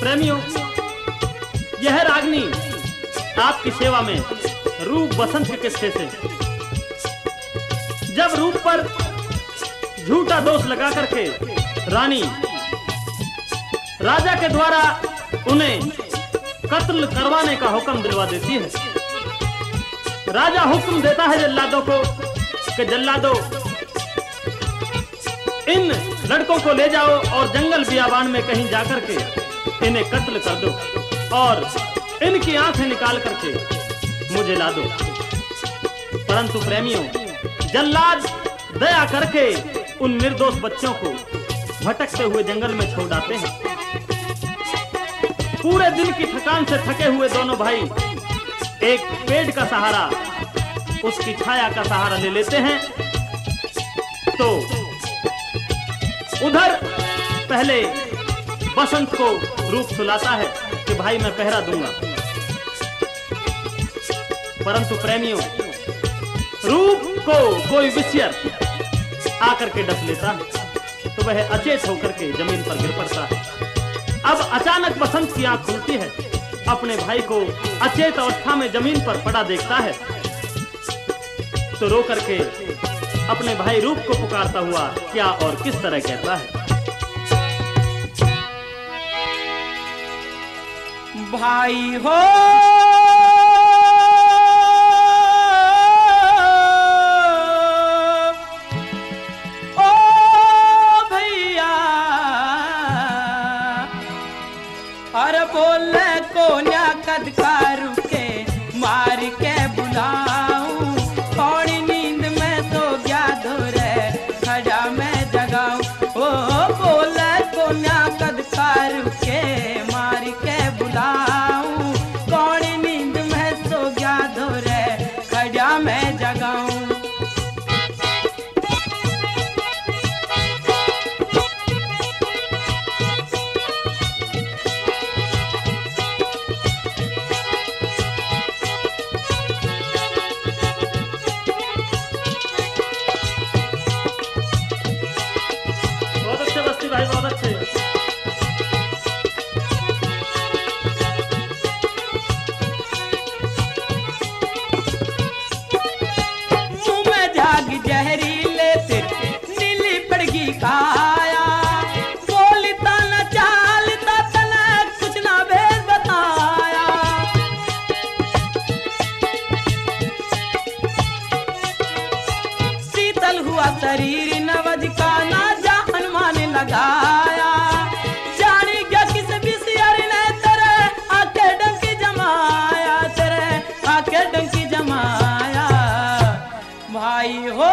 प्रेमियों, यह रागनी आपकी सेवा में रूप बसंत के किस्से से। जब रूप पर झूठा दोष लगा करके रानी राजा के द्वारा उन्हें कत्ल करवाने का हुक्म दिलवा देती है। राजा हुक्म देता है जल्लादों को कि जल्लादों, इन लड़कों को ले जाओ और जंगल बियाबान में कहीं जाकर के इन्हें कत्ल कर दो और इनकी आंखें निकाल करके मुझे ला दो। परंतु प्रेमियों, जल्लाद दया करके उन निर्दोष बच्चों को भटकते हुए जंगल में छोड़ आते हैं। पूरे दिन की थकान से थके हुए दोनों भाई एक पेड़ का सहारा, उसकी छाया का सहारा ले लेते हैं। तो उधर पहले बसंत को रूप सुलाता है कि भाई मैं पहरा दूंगा। परंतु प्रेमियों, रूप को कोई विषयर आकर के डस लेता है तो वह अचेत होकर के जमीन पर गिर पड़ता है। अब अचानक बसंत की आंख खुलती है, अपने भाई को अचेत अवस्था में जमीन पर पड़ा देखता है तो रो करके अपने भाई रूप को पुकारता हुआ क्या और किस तरह कहता है। भाई हो के मार के बुलाऊं, थोड़ी नींद में तो क्या धोरे खड़ा मैं जगाऊं। ओ बोले को न्या कदकार के मार के बुलाऊं, थोड़ी नींद में तो क्या धोरे खड़ा मैं जगाऊं। भाई बहुत अच्छे। मुंह में झाग जहरीले तेरे नीली पड़गी काया, बोलता न चालता तने कुछ ना भेद बताया। शीतल हुआ शरीर नवज का ना लगाया, जानी क्या किस बिसियर ने तेरे आके डंकी जमाया, तेरे आके डंकी जमाया। भाई हो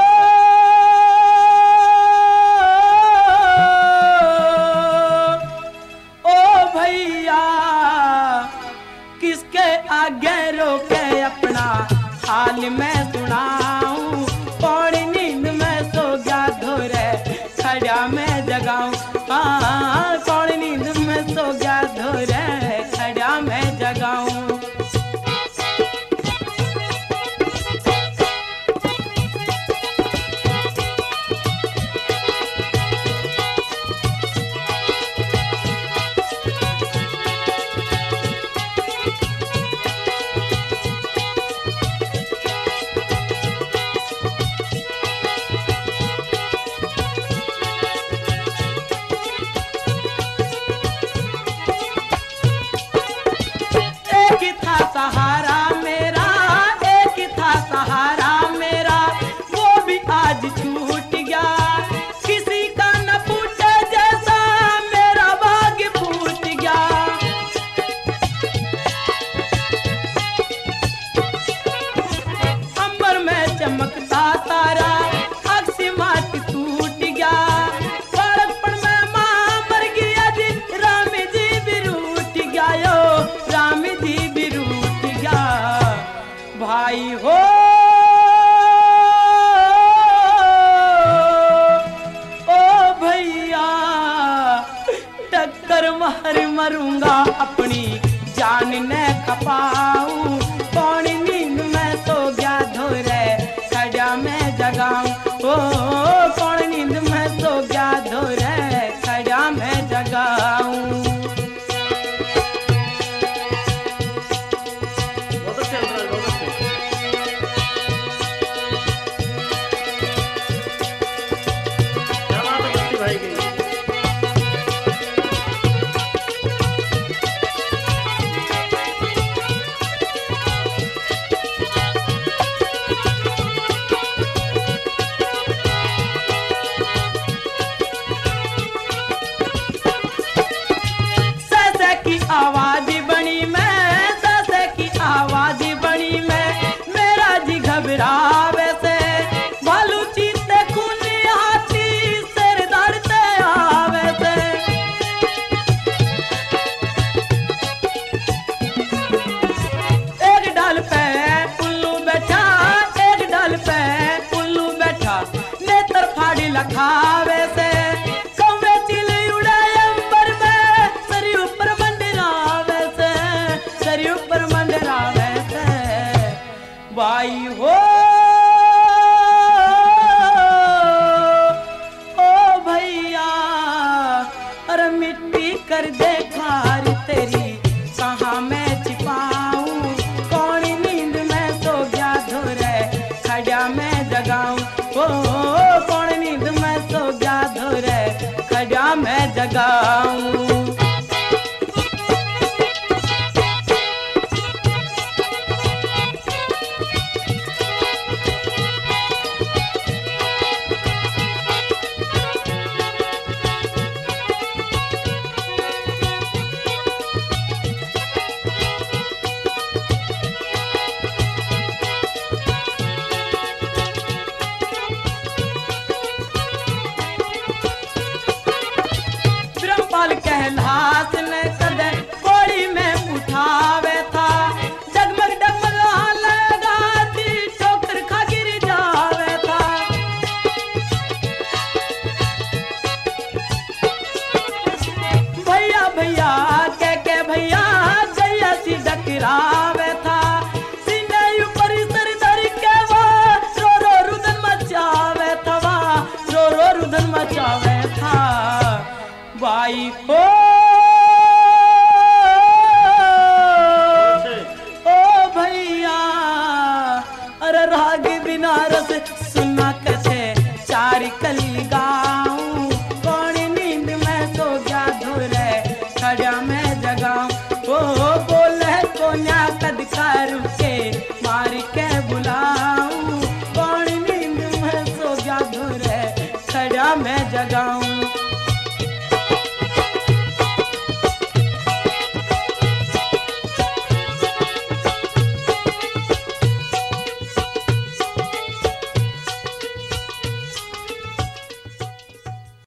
ओ भैया, किसके आगे रोके अपना हाल में सुनाऊं, पौड़ी नींद में सो गया धोरे खड़ा मैं जगाऊं। हाँ कौन नींद में सो गया धोरे खड़ा मैं जगाऊं। जगाऊं। ब्रह्मपाल कहलास ने कदे कोड़ी में उठावे था, जगमग डगमगा लगाती ठोकर खा गिर जावे था। भैया भैया के भैया जैया सी डकरावे था, सीने ऊपर सर धर के वो रो रो रुदन मचावे था, रो रो रुदन मचावे था। भाई ओ भैया, अरे राग बिना रस सुना कथे चार कली गाऊं, कौन नींद में सो गया धुरे खड़ा में जगाऊं। ओ बोले कोन्या कद कारू के मार के बुलाऊं, कौन नींद में सो गया धुरे खड़ा में जगाऊं।